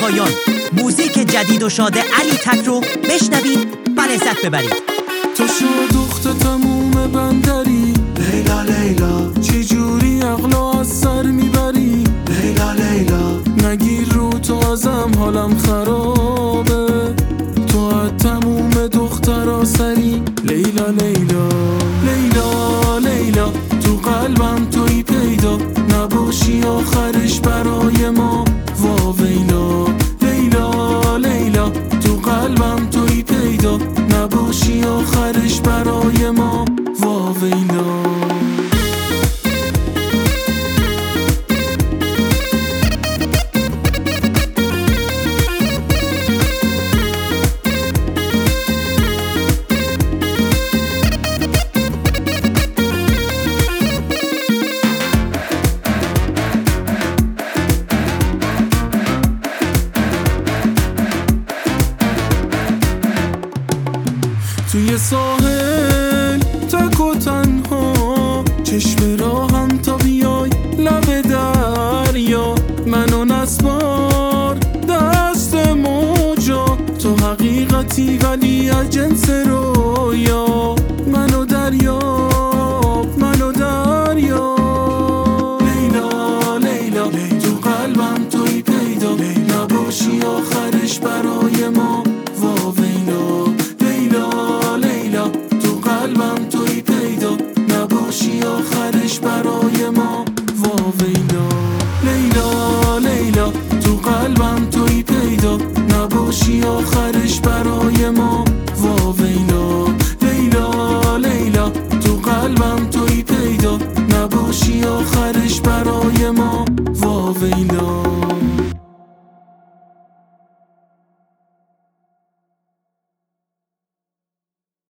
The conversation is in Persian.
شایان. موزیک جدید و شاد علی تک رو بشنوید و لذت ببرید. تو شادخت تموم بندری، لیلا لیلا چجوری عقلو از سر میبری، لیلا لیلا نگیر رو تو ازم حالم خرابه، تو از تموم دخترا سری، لیلا لیلا لیلا لیلا تو قلبم توی پیدا، نباشی آخرش برای ما واویلا، لیلا لیلا تو قلبم توی پیدا، نباشی آخرش برای ما واویلا. توی ساحل تک و تنها، چشم راهم تا بیای لب دریا، منو نسپار دست موجا، تو حقیقتی ولی از جنس رویا، منو دریاب منو دریاب، لیلا لیلا تو قلبم توی پیدا، نباشی آخرش برای ما واویلا، لیلا تو قلبم توی پیدا، نباشی آخرش برای ما واویلا، لیلا لیلا تو قلبم توی پیدا، نباشی آخرش برای ما واویلا، لیلا لیلا تو قلبم توی پیدا، نباشی آخرش برای ما واویلا.